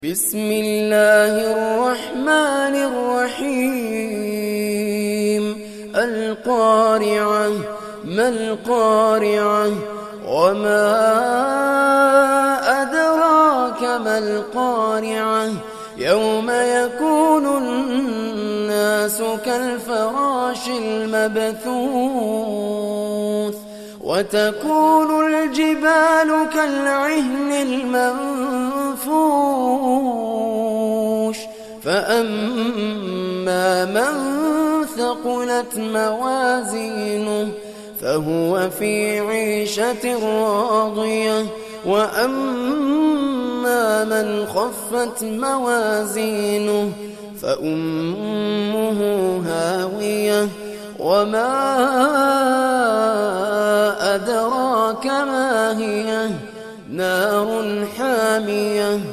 بسم الله الرحمن الرحيم القارعة ما القارعة وما أدراك ما القارعة يوم يكون الناس كالفراش المبثوث وتكون الجبال كالعهن المنفوش فأما من ثقلت موازينه فهو في عيشة راضية وأما من خفت موازينه فأمه هاوية وما أدراك ما هي نار حامية